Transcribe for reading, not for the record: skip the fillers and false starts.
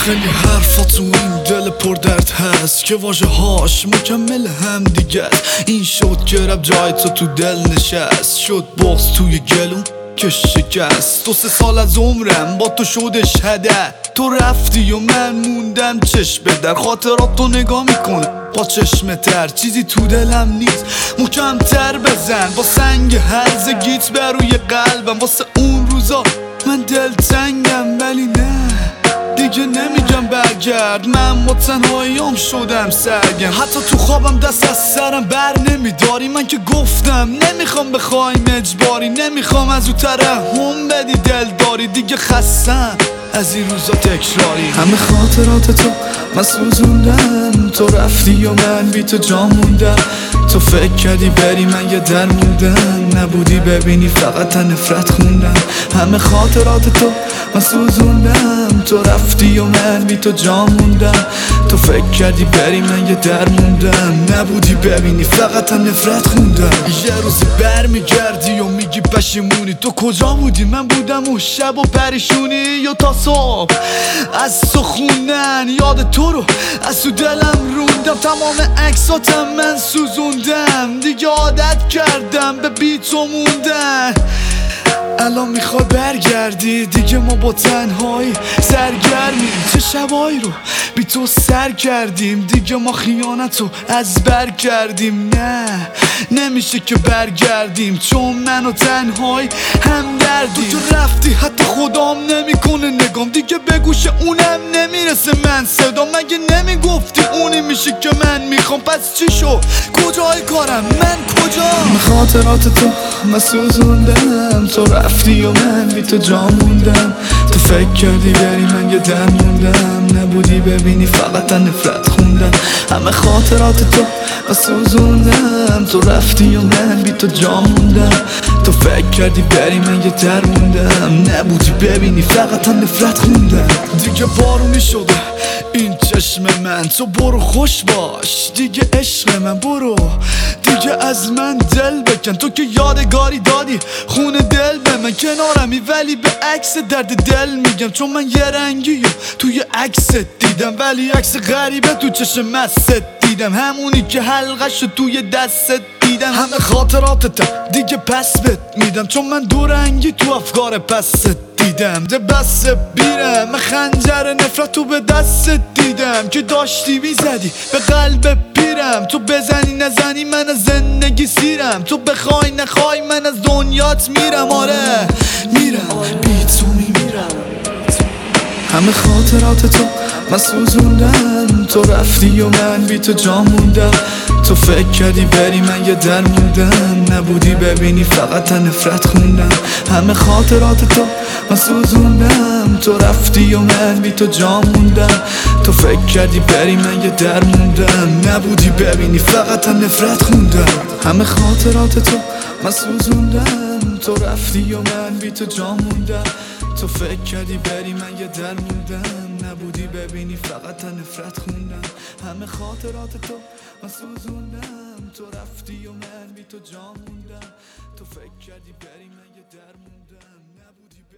خیلی حرفا تو این دل پر درد هست که واژه هاش مکمل هم دیگه است. این شد که رب جای تو دل نشست، شد بغض توی گلوم که شکست. 2-3 سال از عمرم با تو شدش هدر، تو رفتی و من موندم چشم به در. خاطرات تو نگاه میکنم با چشم تر، چیزی تو دلم نیست محکم‌تر بزن. با سنگ هرزگیت بر روی قلبم، واسه اون روزا من دلتنگم. ولی نه دیگه نمیگم برگرد، من با تنهاییام شدم سرگرم. حتی تو خوابم دست از سرم بر نمیداری، من که گفتم نمیخوام بخوایم اجباری. نمیخوام از او ترحم بدی دل داری، دیگه خستم از این روزا تکراری. همه خاطرات تو من سوزوندم، تو رفتی و من بی تو جا موندم. تو فکر کردی بری من یه در موندم، نبودی ببینی فقط نفرت خوندم. همه خاطرات تو من سوزوندم، تو رفتی و من بی تو جا موندم. تو فکر کردی بری من یه در موندم، نبودی ببینی فقط نفرت خوندم. یه روزی برمیگردی و میگی پشیمونی، تو کجا بودی؟ من بودم و شب و پریشونی یا تا صبح از تو خوندن. یاد تو رو از تو دلم روندم، تمام عکساتم من سوزوندم. دیگه عادت کردم به بی تو موندن. الان میخوای برگردی، دیگه ما با تنهایی سرگرمیم. چه شبایی رو بی تو سر کردیم، دیگه ما خیانتو از بر کردیم. نه نمیشه که برگردیم، چون من و تنهایی هم دردیم. تو رفتی حتی خدام نمیکنه نگام، دیگه به گوش اونم نمیرسه من صدام. مگه نمیگفتی اونی میشه که من میخوام؟ پس چی شو؟ کجای کارم من کجا؟ خاطرات تو من سوزوندم، تو رفتی و من بی تو جا موندم. تو فکر کردی بری من یه در موندم، نبودی ببینی فقط نفرت خوندم. همه خاطرات تو من سوزوندم، تو رفتی و من بی تو جا موندم. تو فکر کردی بری من یه در موندم، نبودی ببینی فقط نفرت خوندم. دیگه بارونی شده این چشم من، تو برو خوش باش دیگه عشق من. برو دیگه از من دل بکن، تو که یادگاری دادی خون دل به من. کنارمی ولی به عکس درد دل میگم، چون من یه رنگی توی عکست دیدم، ولی عکس غریبه تو چشم مست دیدم. همونی که حلقش توی دستت دیدم. همه خاطراتت دیگه پس بهت میدم، چون من دو رنگی تو افکار پست دیدم. ده بس بیرم من خنجر نفرت تو به دست دیدم، که داشتی میزدی به قلب پیرم. تو بزنی نزنی من از زندگی سیرم، تو بخوای نخوای من از دنیات میرم. آره میرم بی تو میمیرم. همه خاطرات تو من سوزوندم، تو رفتی و من بی تو جا موندم. تو فکر کردی بری من یه در موندم، نبودی ببینی فقط نفرت خوندم. همه خاطرات تو من سوزوندم، تو رفتی و من بی تو جا موندم. تو فکر کردی بری من یه در موندم، نبودی ببینی فقط نفرت خوندم. همه خاطرات تو من سوزوندم، تو رفتی و من بی تو جا موندم. تو فکر کردی بری من یه در موندم، نبودی ببینی فقط نفرت خوندم. همه خاطرات تو من سوزوندم، تو رفتی و من بی تو جا موندم. تو فکر کردی بری من یه در موندم، نبودی